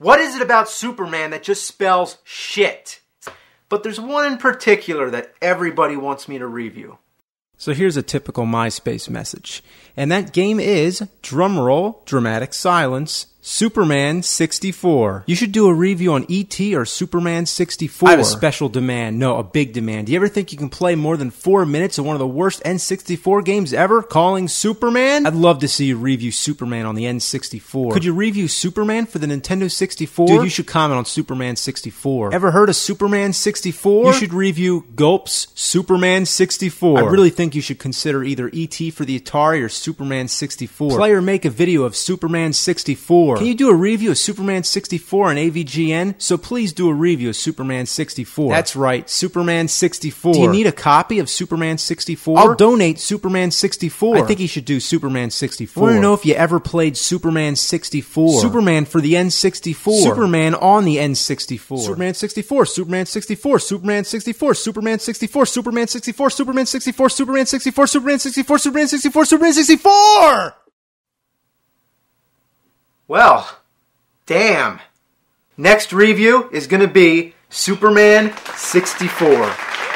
What is it about Superman that just spells shit? But there's one in particular that everybody wants me to review. So here's a typical MySpace message. And that game is, drumroll, dramatic silence, Superman 64. You should do a review on E.T. or Superman 64. I have a special demand. No, a big demand. Do you ever think you can play more than 4 minutes of one of the worst N64 games ever, calling Superman? I'd love to see you review Superman on the N64. Could you review Superman for the Nintendo 64? Dude, you should comment on Superman 64. Ever heard of Superman 64? You should review Gulp's Superman 64. I really think you should consider either E.T. for the Atari or Superman 64. Play or make a video of Superman 64. Can you do a review of Superman 64 on AVGN? So please do a review of Superman 64. That's right, Superman 64. Do you need a copy of Superman 64? I'll donate Superman 64. I think you should do Superman 64. I want to know if you ever played Superman 64. Superman for the N64. Superman on the N64. Superman 64, Superman 64, Superman 64, Superman 64, Superman 64, Superman 64, Superman 64, Superman 64, Superman 64, Superman 64! Well, damn. Next review is going to be Superman 64.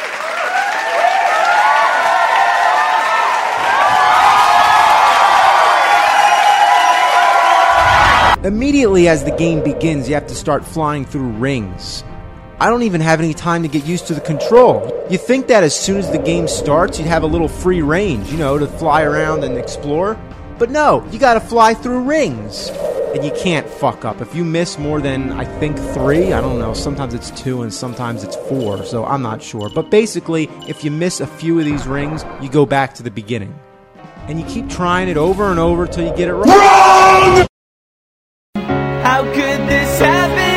Immediately as the game begins, you have to start flying through rings. I don't even have any time to get used to the control. You think that as soon as the game starts, you'd have a little free range, to fly around and explore? But no, you gotta fly through rings. And you can't fuck up. If you miss more than, I think, 3, I don't know, sometimes it's 2 and sometimes it's 4, so I'm not sure. But basically, if you miss a few of these rings, you go back to the beginning. And you keep trying it over and over till you get it right. Wrong! How could this happen?